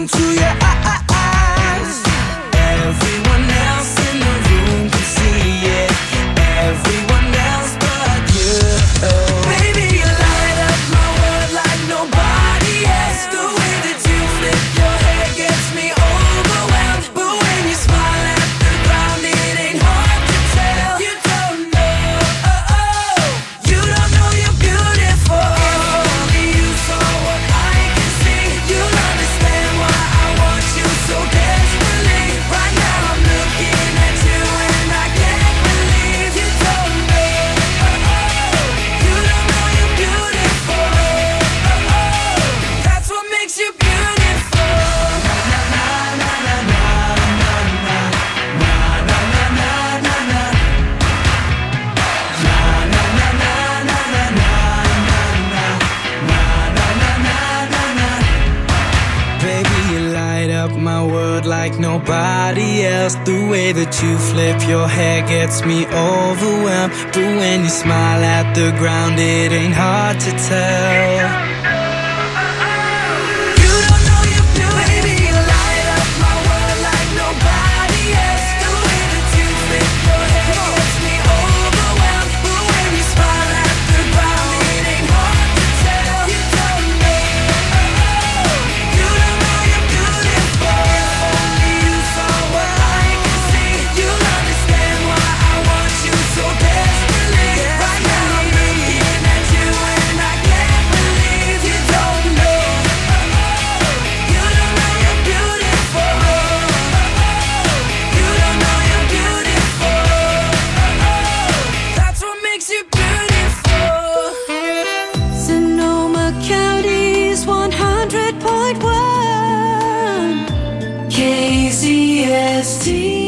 into your eyes. Everyone else in the room can see it. Everyone else but you. Baby, you light up my world like nobody else. The way that you flip your hair gets me overwhelmed. But when you smile at the ground, it ain't hard to tell. You don't know, you don't know you're beautiful. If only you saw what I can see, you'll understand why I want you so desperately. Right now I'm looking at you and I can't believe you don't know, you don't know you're beautiful. That's what makes you beautiful. Baby, you light up my world like nobody else. The way that you flip your hair gets me overwhelmed. But when you smile at the ground, it ain't hard to tell. You don't know you're beautiful. Baby, you light up my world like nobody else. The way that you flip your hair gets me overwhelmed. But when you smile at the ground, it ain't hard to tell. You don't know, you don't know you're beautiful. If only you saw what I can see, you'll understand why I want you so desperately. Right now I'm looking at you and I can't believe you don't know, you don't know you're beautiful. You don't know you're beautiful. That's what makes you beautiful. Sonoma County's 100.1 KZST.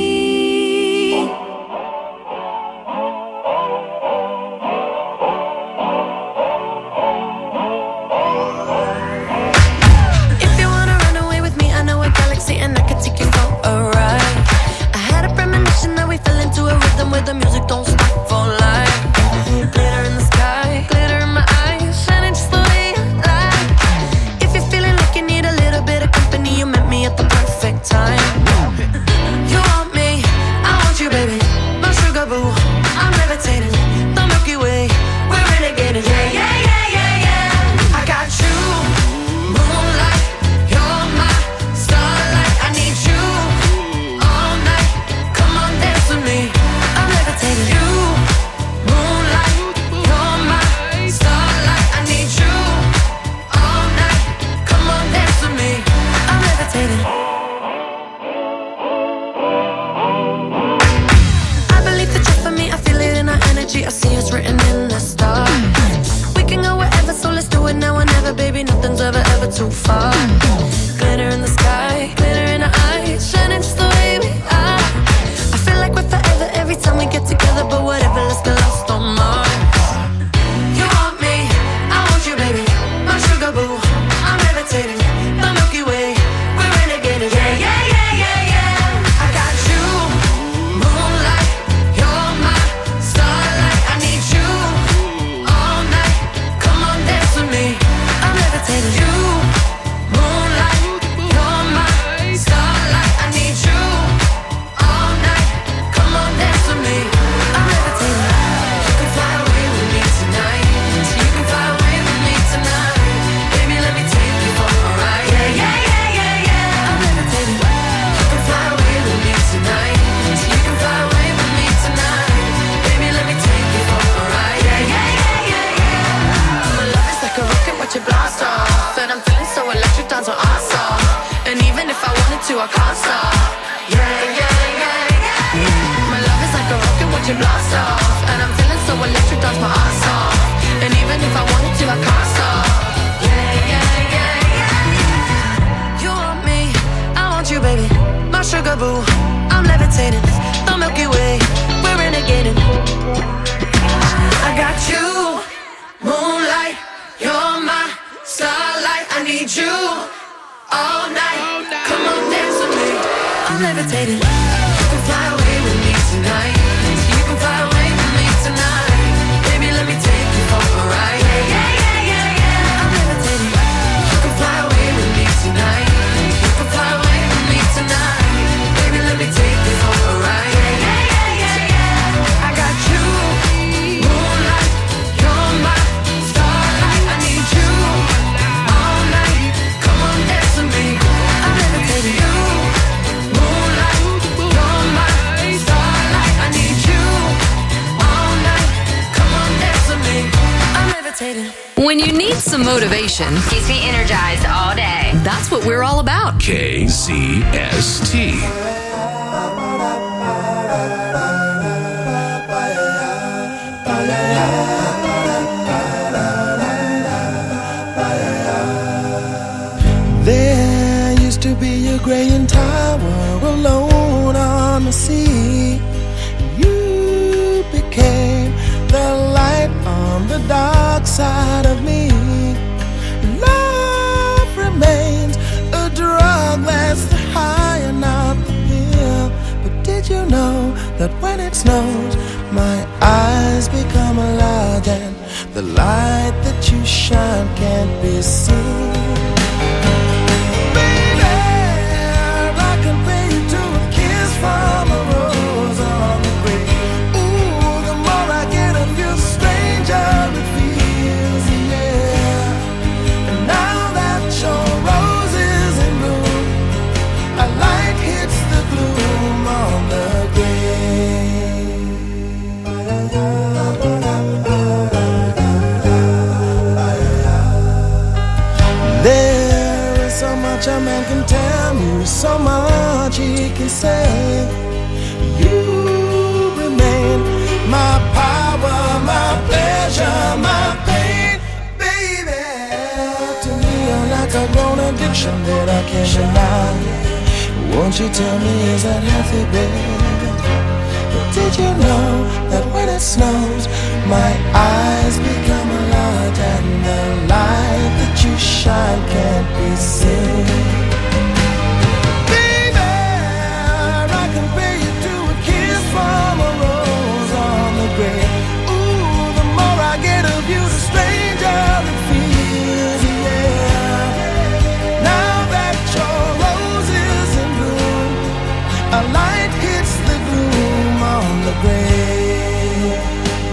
If you wanna run away with me, I know a galaxy and I can take you for a ride. I had a premonition that we fell into a rhythm where the music don't stop for life. Glitter in the sky, glitter in my eyes, shining just the way I like. If you're feeling like you need a little bit of company, you met me at the perfect time. You want me, I want you, baby. My sugar boo, I'm levitating. The Milky Way, we're renegading. Yeah, yeah, yeah, yeah, yeah. I got you, moonlight, you're my starlight. I need you all night. Come on, dance with me. I'm levitating. You, moonlight, you're my starlight. I need you all night. Come on, dance with me. I'm levitating. I believe that you're for me. I feel it in our energy. I see it's written in the stars. We can go wherever, so let's do it now or never, baby. Nothing's ever too far. Glitter in the sky, glitter in our eyes, shining just the way we are. I feel like we're forever every time we get together, but whatever, let's get lost on Mars. You want me, I want you, baby. My sugar boo, I'm levitating. The Milky Way, we're renegading. Yeah, yeah, yeah, yeah, yeah. I got you, moonlight, you're my starlight. I need you all night. Come on, dance with me. I'm levitating. You, moonlight, you're my starlight. I need you all night. Come on, dance with me. I'm levitating. You can fly away with me tonight. You can fly away with me tonight. Baby, let me take you for a ride. Yeah, yeah, yeah, yeah, yeah. I'm levitating. You can fly away with me tonight. You can fly away with me tonight. Baby, let me take you for a ride. Yeah, yeah, yeah, yeah, yeah. My love is like a rocket, watch it blast off. And I'm feeling so electric, dance on our song. And even if I wanted to, I can't stop. Yeah, yeah, yeah, yeah. My love is like a rocket, watch it blast off. And I'm feeling so electric, dance my ass off. And even if I wanted to, I can't stop. Yeah, yeah, yeah, yeah. You want me, I want you, baby. My sugar boo, I'm levitating. The Milky Way, we're renegading. I got you, moonlight, you're my starlight. I need you all night. Come on, dance with me. I'm levitating. You can fly away with me tonight. You can fly away with me tonight. Baby, let me take you for a ride. Yeah, yeah, yeah, yeah, yeah. I'm levitating. You can fly away with me tonight. You can When you need some motivation, keeps me energized all day. That's what we're all about. KZST. There used to be a graying tower alone on the sea. You became the light on the dark side of me. Love remains a drug that's the high and not the pill. But did you know that when it snows, my eyes become large and the light that you shine can't be seen? From a rose on the grave. Ooh, the more I get of you, the stranger it feels, yeah. And now that your rose is in bloom, a light hits the gloom on the grave. There is so much a man can tell you, so much he can say. You remain my power, my pleasure, my pain, baby. To me you're like a grown addiction that I can't deny. Won't you tell me, is that healthy, baby? But did you know that when it snows, my eyes become large and the light that you shine can't be seen? From a rose on the grave. Ooh, the more I get of you, the stranger it feels, yeah. Now that your rose is in bloom, a light hits the gloom on the grave.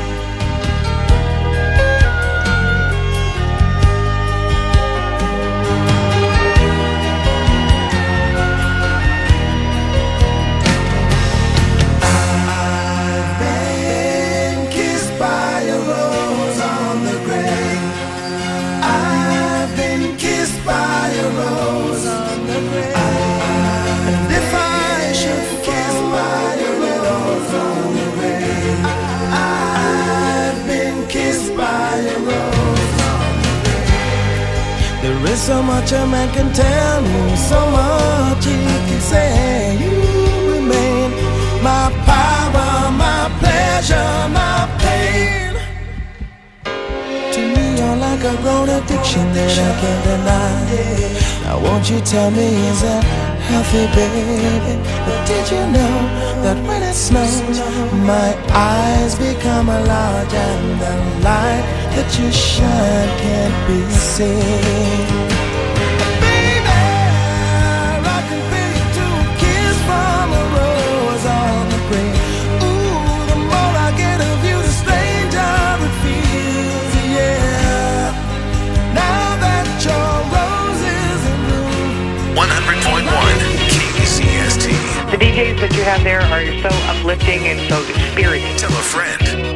There is so much a man can tell you, so much he can say. You remain my power, my pleasure, my pain. To me you're like a grown addiction that I can't deny. Now won't you tell me, is that healthy, baby? But did you know that when it snows, my eyes become large and the light that you shine can't be seen? Baby, I can feel you to a kiss from a rose on the grave. Ooh, the more I get of you, the stranger it feels, yeah. Now that your rose is in bloom. 100.1 KZST. The DJs that you have there are so uplifting and so spirited. Tell a friend.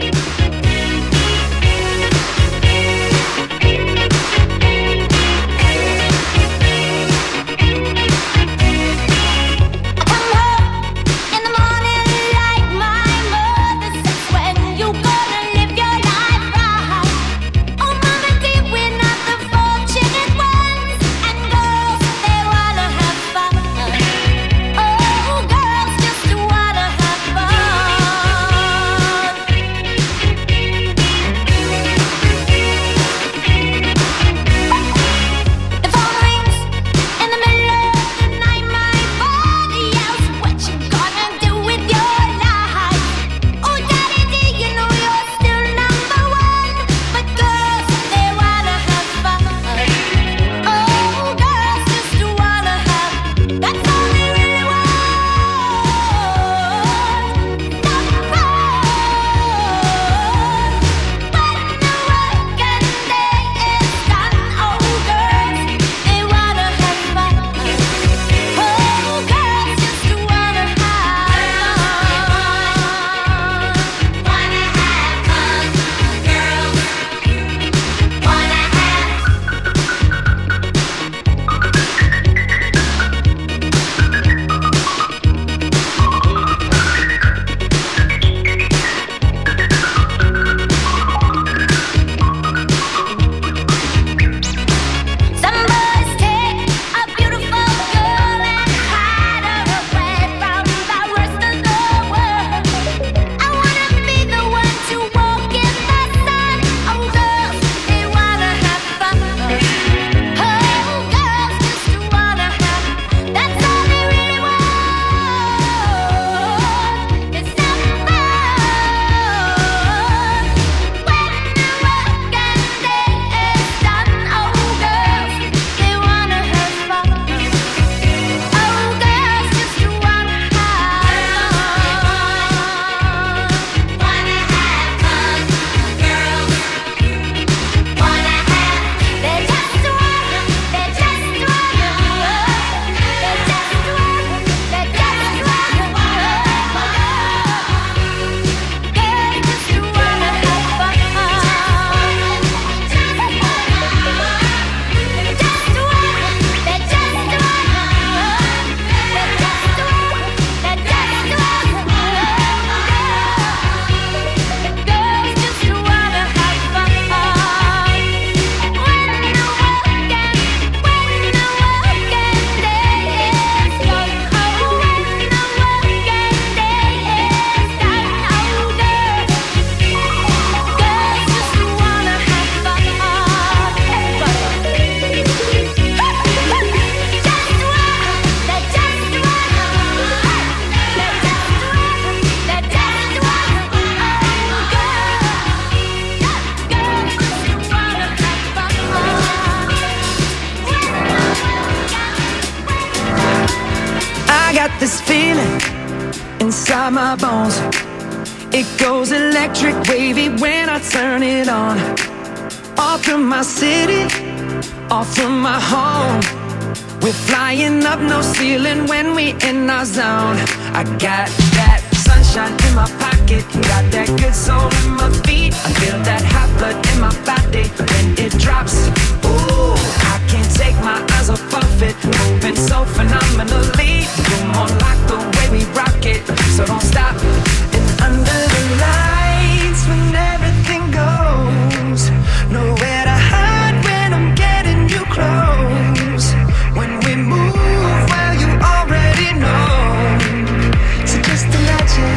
got this feeling inside my bones. It goes electric wavy when I turn it on. All through my city, all through my home. We're flying up, no ceiling when we in our zone. I got that sunshine in my pocket, got that good soul in my feet. I feel that hot blood in my body when it drops. Ooh, I can't take my eyes off of it, moving so phenomenally. You're more like the way we rock it, so don't stop. And under the lights when everything goes, nowhere to hide when I'm getting you close. When we move, well, you already know. So just imagine.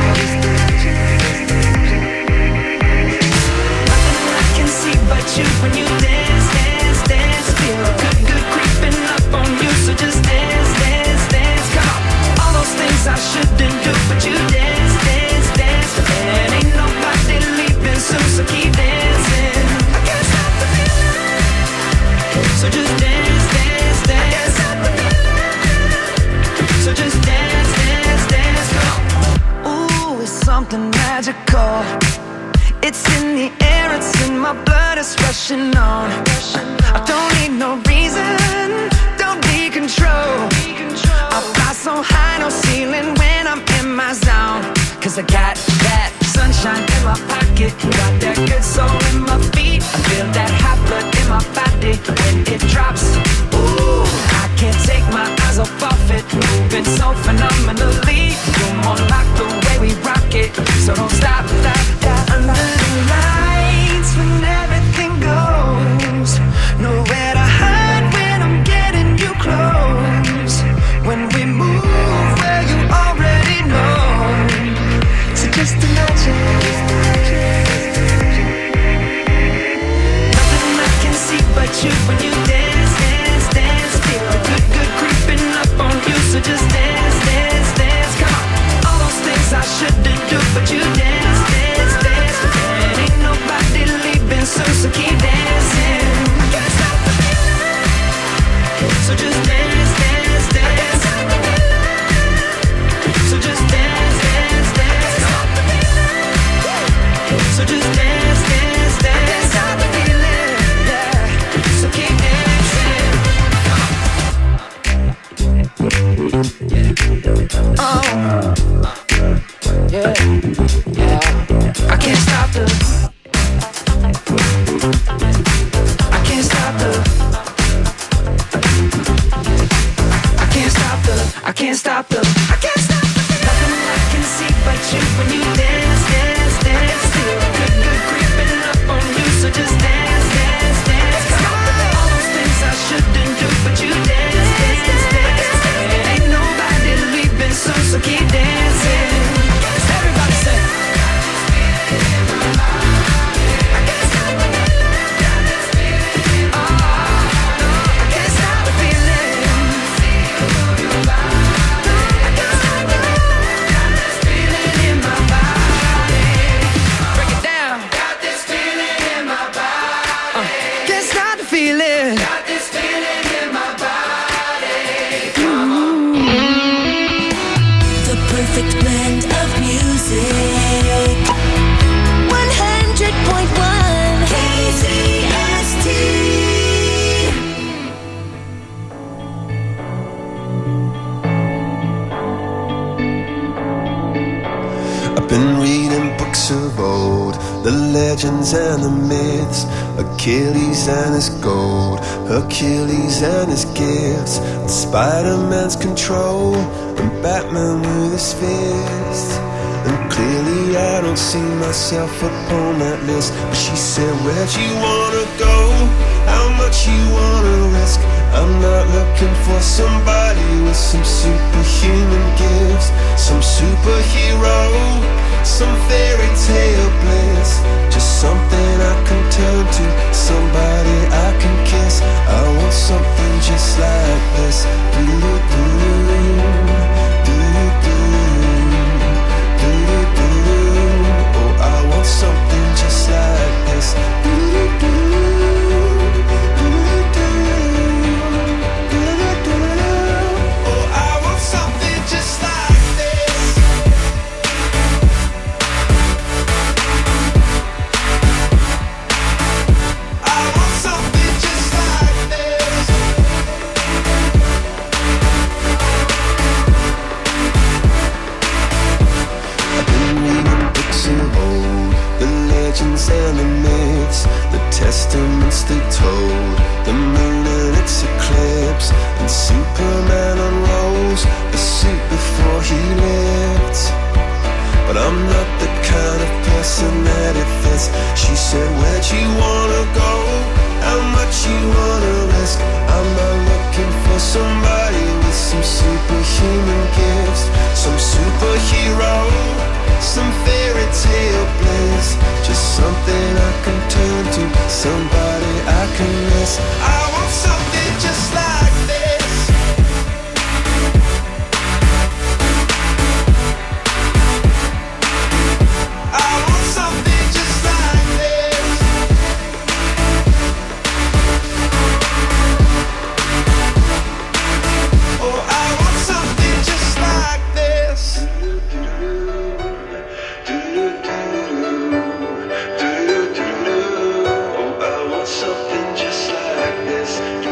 Nothing I can see but you when you dance, dance, dance. Feel good, good creeping up on you. So just dance, dance, dance. Come on. All those things I shouldn't do, but you dance, dance, dance. And ain't nobody leaving soon, so keep dancing. I can't stop the feeling. So just dance, dance, dance. I can't stop the feeling. So just dance, dance, dance. Come on. Ooh, it's something magical. It's in the air, it's in my blood, it's rushing on. I don't need no reason, don't be control. I fly so high, no ceiling when I'm in my zone. Cause I got that sunshine in my pocket, got that good soul in my feet. I feel that hot blood in my body when it drops. Ooh, I can't take my eyes off of it, moving so phenomenally. You're more like the way we rock it, so don't stop, stop, stop. Under the lights when everything goes, nowhere to hide when I'm getting you close. When we move, well, you already know. So just imagine. Nothing I can see but you when you dance, dance, dance. Feel good, good creeping up on you. So just dance, dance, dance. Come on. All those things I shouldn't do, but you dance, dance, dance. And ain't nobody leaving soon, so keep dancing. I can't stop the feeling. So just dance, dance, dance. I can't stop the feeling. So just dance, dance, dance. Stop the feeling. So just dance, dance, dance. I can't stop the feeling. Yeah. So keep dancing. Oh. Yeah. Yeah. I can't stop the. I can't stop the. I can't stop the. I can't stop the. I can't stop the. Nothing I can see but you when you dance, dance, dance. Feel good, good creeping up on you. So just dance, dance, dance. Come on. All those things I shouldn't do, but you dance, dance, dance. And ain't nobody leaving soon, so keep dancing. Everybody say. I can't stop the feeling. Oh, no, I can't stop the feeling. I can't stop the feeling in my body. Break it down. Got this feeling in my body. Can't stop the feeling. Got this feeling in my body. The perfect blend of music. 100.1 KZST. I've been reading books of old, the legends and the myths, Achilles and his gold, Hercules and his gifts, and Spider-Man's control, and Batman with his fist. And clearly I don't see myself upon that list. But she said, where'd you wanna go? How much you wanna risk? I'm not looking for somebody with some superhuman gifts, some superhero, some fairy tale bliss. Just something I can turn to, somebody I can kiss. I want something just like this. Oh, I want something just like this. Oh, I want something just like place. She said, where'd you wanna go? How much you wanna risk? I'm not looking for somebody with some superhuman gifts, some superhero, some fairy tale bliss. Just something I can turn to, somebody I can miss. I want something just like this. I want something just like this. Oh, I want something just like this. Oh, I want something just like this.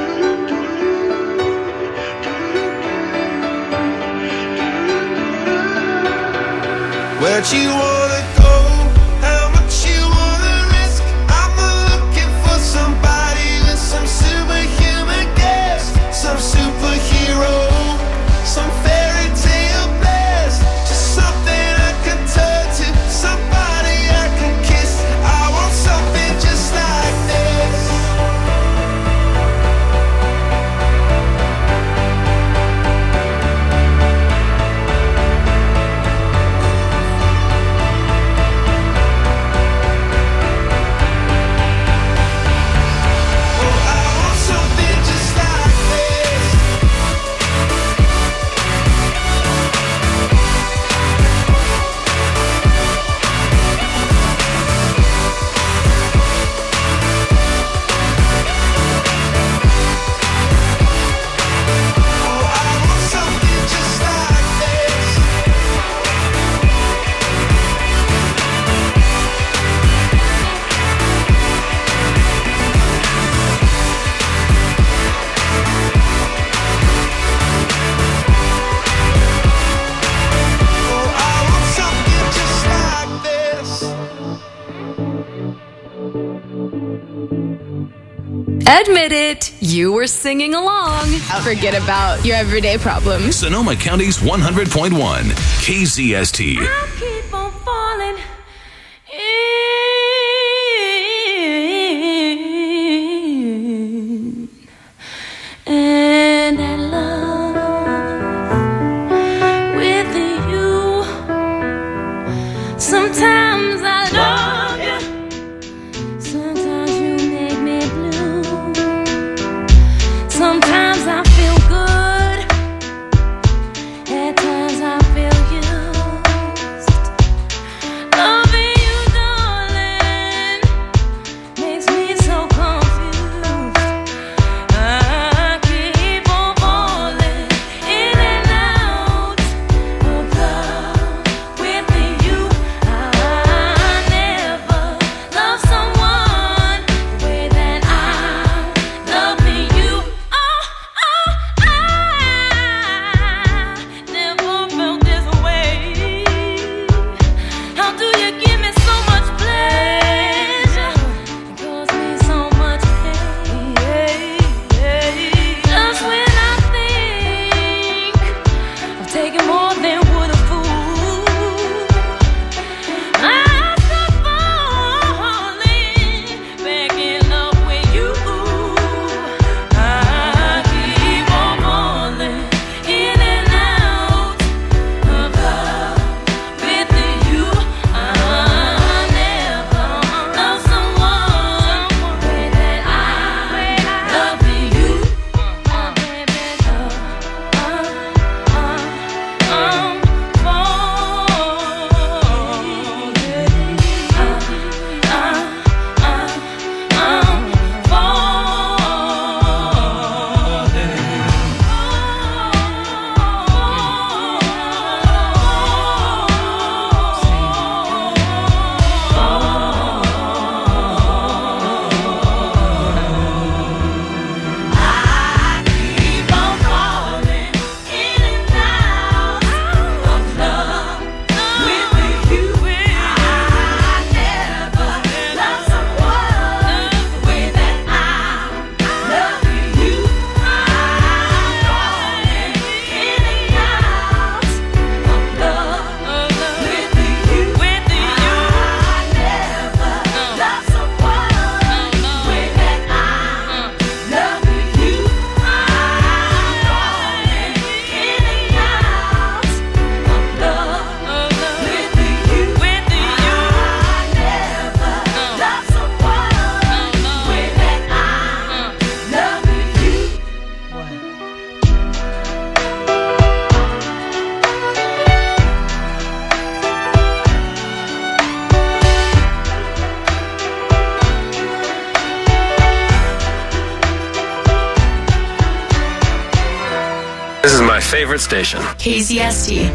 Where'd you wanna go? How much you wanna risk? I'm not looking for somebody with some superhuman gifts, some superhero, some fairy tale bliss. Just something I can turn to, somebody I can kiss. I want something just like this. Oh, I want something just like this. Oh, I want something just like this. Oh, I want something just like this. Admit it, you were singing along. Forget about your everyday problems. Sonoma County's 100.1 KZST. I keep on falling in, and I love with you. Sometimes I love you, sometimes you make me blue. Sometimes I feel good, at times I feel used. My favorite station. KZST.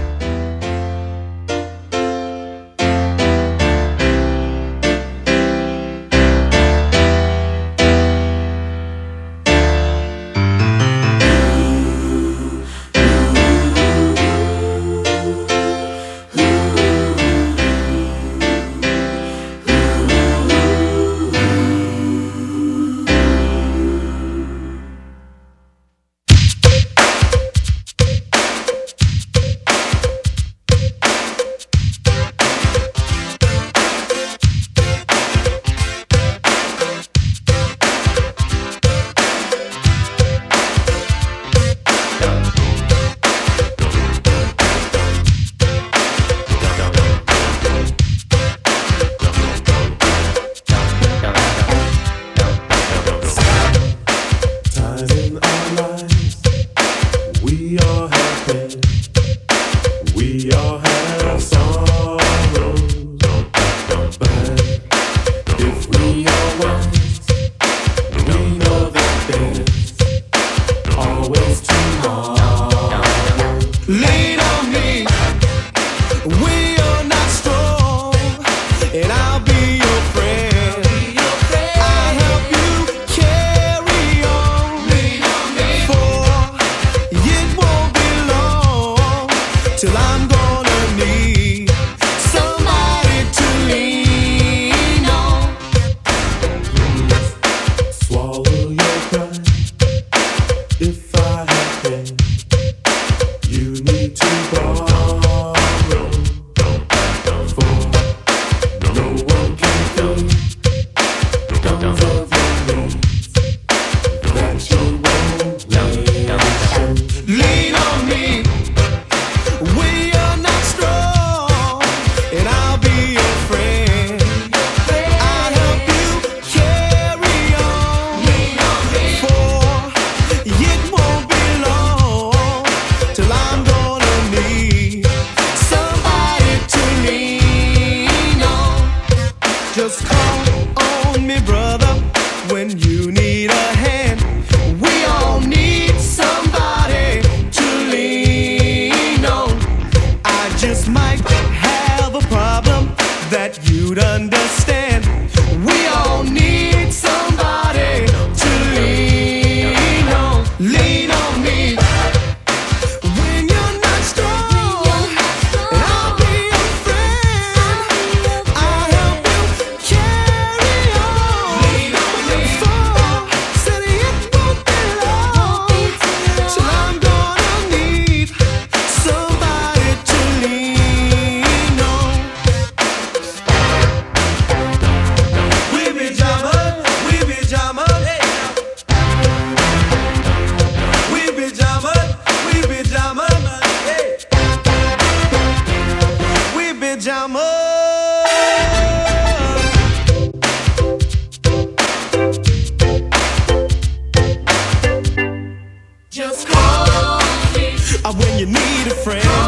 When you need a friend.